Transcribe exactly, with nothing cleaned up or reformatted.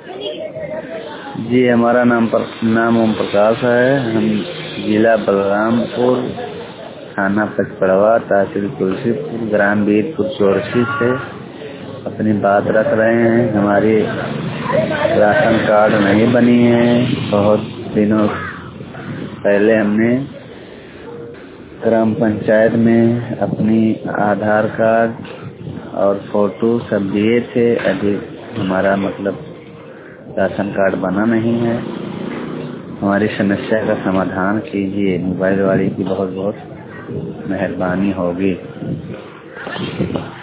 जी, हमारा नाम पर नाम ओम प्रकाश है। हम जिला बलरामपुर, थाना पचपड़वा, तहसील तुलसीपुर, ग्राम वीरपुर चौरसी से अपनी बात रख रहे हैं। हमारी राशन कार्ड नहीं बनी है। बहुत दिनों पहले हमने ग्राम पंचायत में अपनी आधार कार्ड और फोटो सब दिए थे। अभी हमारा मतलब राशन कार्ड बना नहीं है। हमारी समस्या का समाधान कीजिए। मोबाइल वाले की बहुत बहुत मेहरबानी होगी।